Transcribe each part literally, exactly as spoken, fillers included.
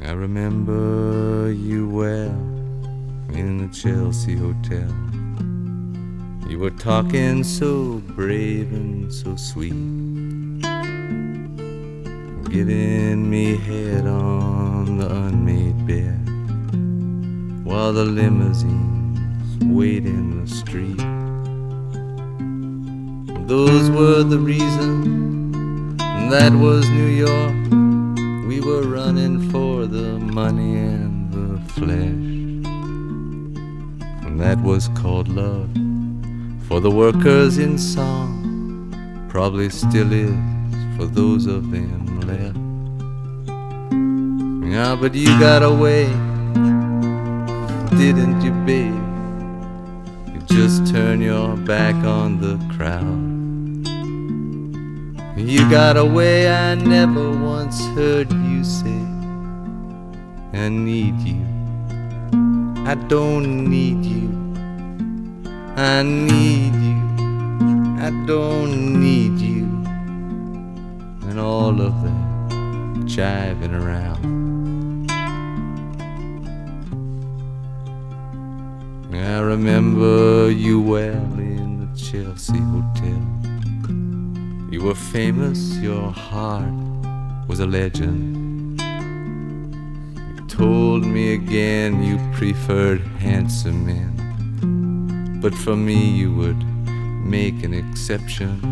I remember you well in the Chelsea Hotel. You were talking so brave and so sweet, giving me head on the unmade bed, while the limousines wait in the street. Those were the reasons, that was New York. We were running for the money and the flesh, and that was called love for the workers in song, probably still is for those of them left. Yeah, but you got away, didn't you, babe? You just turned your back on the crowd. You got away, I never once heard you say, I need you, I don't need you, I need you, I don't need you, and all of that jiving around. I remember you well in the Chelsea Hotel. You were famous, your heart was a legend. You told me again you preferred handsome men, but for me you would make an exception.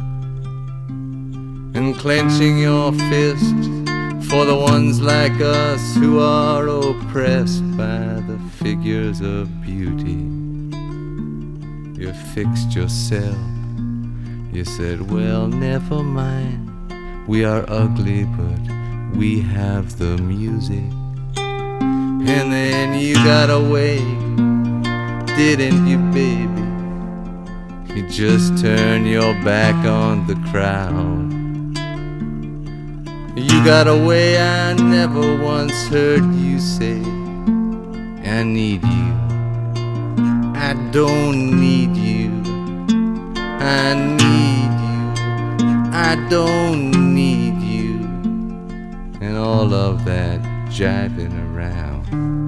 And clenching your fist for the ones like us who are oppressed by the figures of beauty, you fixed yourself. You said, well, never mind, we are ugly, but we have the music. And then you got away, didn't you, baby? You just turned your back on the crowd. You got away, I never once heard you say, I need you, I don't need you, I need you, I don't need you, and all of that jiving around.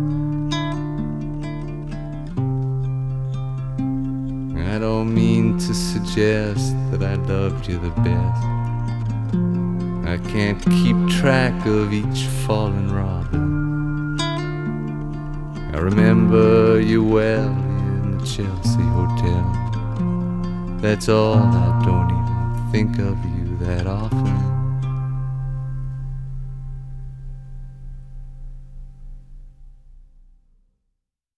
I don't mean to suggest that I loved you the best. I can't keep track of each fallen robin. I remember you well in the Chelsea Hotel. That's all, I don't even think of you that often.